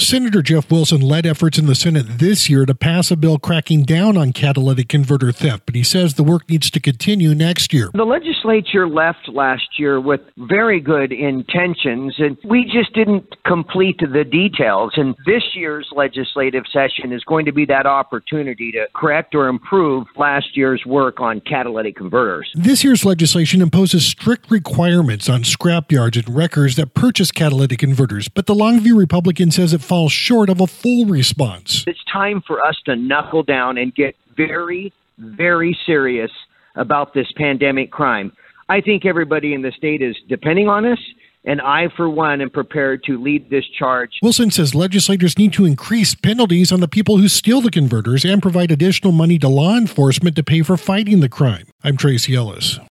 Senator Jeff Wilson led efforts in the Senate this year to pass a bill cracking down on catalytic converter theft, but he says the work needs to continue next year. The legislature left last year with very good intentions, and we just didn't complete the details. And this year's legislative session is going to be that opportunity to correct or improve last year's work on catalytic converters. This year's legislation imposes strict requirements on scrapyards and wreckers that purchase catalytic converters, but the Longview Republican says it falls short of a full response. It's time for us to knuckle down and get very, very serious about this pandemic crime. I think everybody in the state is depending on us, and I, for one, am prepared to lead this charge. Wilson says legislators need to increase penalties on the people who steal the converters and provide additional money to law enforcement to pay for fighting the crime. I'm Tracy Ellis.